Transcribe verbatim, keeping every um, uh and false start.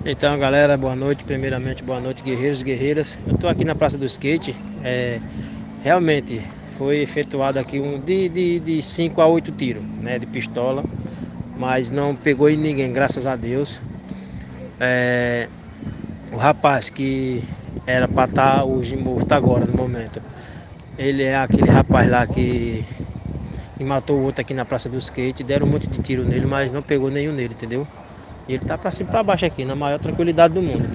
Então, galera, boa noite. Primeiramente, boa noite, guerreiros e guerreiras. Eu tô aqui na Praça do Skate. É, realmente foi efetuado aqui um de, de, de cinco a oito tiros, né, de pistola, mas não pegou em ninguém, graças a Deus. É, o rapaz que era para estar hoje morto agora, no momento, ele é aquele rapaz lá que, que matou o outro aqui na Praça do Skate. Deram um monte de tiro nele, mas não pegou nenhum nele, entendeu? E ele tá pra cima e pra baixo aqui, na maior tranquilidade do mundo.